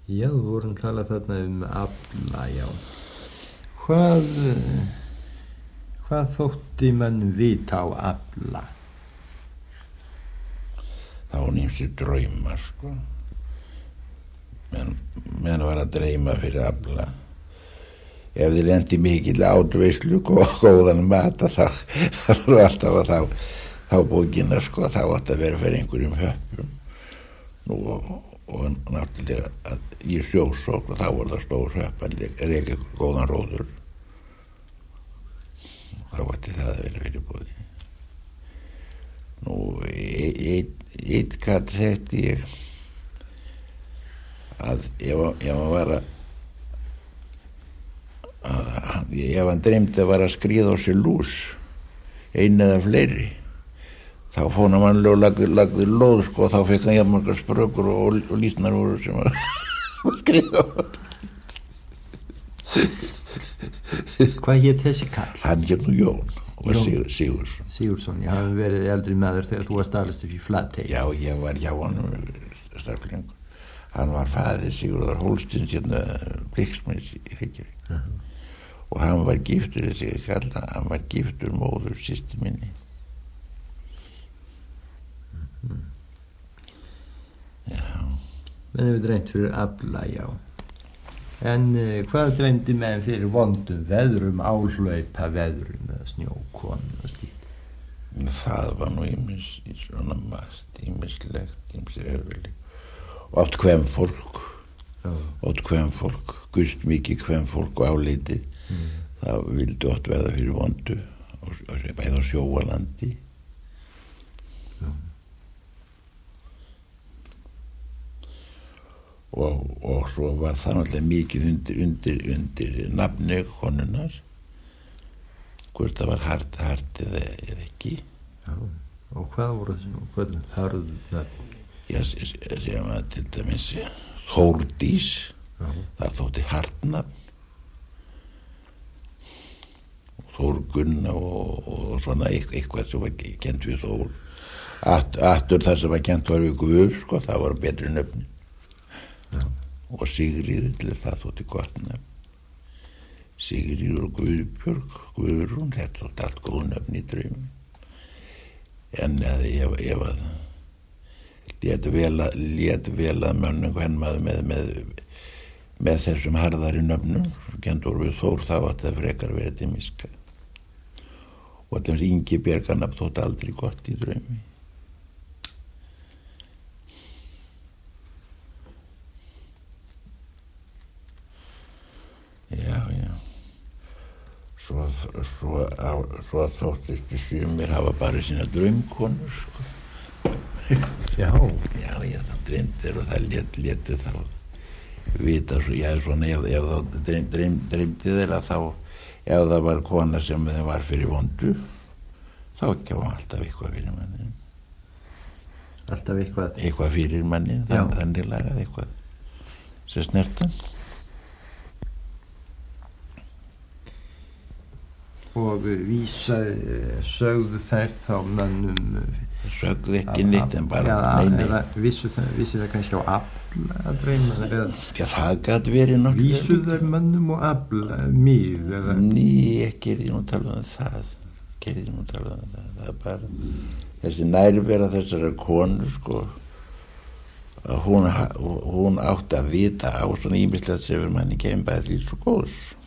Já, við vorum talað þarna afla, já. Hvað þótti mann vita á afla? Það var ýmsir draumar, sko. Menn var að dreyma fyrir afla. Ef þið lendi mikill átveislu og góðan mat, þá voru alltaf að þá bókina, sko, þá átti að vera fyrir einhverjum höppum. Og náttúrulega að í sjósókn, þá voru það stór höpp að reka góðan róður. Þá átti það að vera fyrir bóði. Eitt gat þekkti ég að ef hann dreymdi að var að skríða á sig lús, einn eða fleiri, þá fór hann mannlega og lagði lóð, sko, og þá fekk hann jafnmargar sprökur og lýsnar voru sem að skriða á þetta. Hvað hét þessi kall? Hann hét nú Jón og Sigurðsson. Sigurðsson, ég hafi verið eldri maður þegar þú varst alast upp í Flatey. Já, ég var hjá honum starflingur. Hann var faðir Sigurðar Hólstins hérna Bliksmæs í Reykjavík. Og hann var giftur, hann var giftur móður systur minni. Já. Menn hefur dreymt fyrir afla, já. En hvað dreymdi menn fyrir vondum veðrum, álhlaupa veðrum eða snjókonum og slíkt? Það var nú svona margt, ýmislegt, ýmsir erfiðleikar. Og oft kvenfólk, gust mikið kvenfólk og álitið. Það vildi oft verða fyrir vondu, bæði á sjóalandi. Og svo var það náttúrulega mikið undir nafni konunnar, hvort það var hart eða ekki. Já, og hvað voru þessi hörðu nafn? Já, sem að til dæmis Þórdís, það þótti hartnafn. Þórgunna og svona eitthvað sem var kent við Þór. Aftur það sem var kent var við Guð, sko, það var betri nöfni. Og Sigríður, það þótti gott nöfn. Sigríður og Guðbjörg, Guðrún, þetta þótti allt góð nöfn í draumi. En ef að lét vel að mönnum hvern maður með þessum harðari nöfnum, kentur við Þór, þá átti það frekar verið til miska. Og þess Ingibjargarnafn þótti aldrei gott í draumi. Já. Svo þóttist við sumir hafa bara sína draumkonur, sko. Já, það dreymdi og það létu þá vita svo, já, svona ef þá dreymdi þeirra þá, ef það var kona sem þeim var fyrir vondu, þá gaf hann alltaf eitthvað fyrir manni. Alltaf eitthvað? Eitthvað fyrir manni, þannig lagað eitthvað sem snertan. Og sögðu þær þá mönnum? Sögðu ekki neitt en bara nei. Vissu það kannski á afla að dreyma? Já, það gat verið náttúrulega. Vissu þær mönnum og afla mið? Ný, ekki er því nú talað um það. Það er bara þessi nærvera þessara konu, sko, að hún átti að vita á svona ýmislegt sem manni kemur bæði lífs og góðs.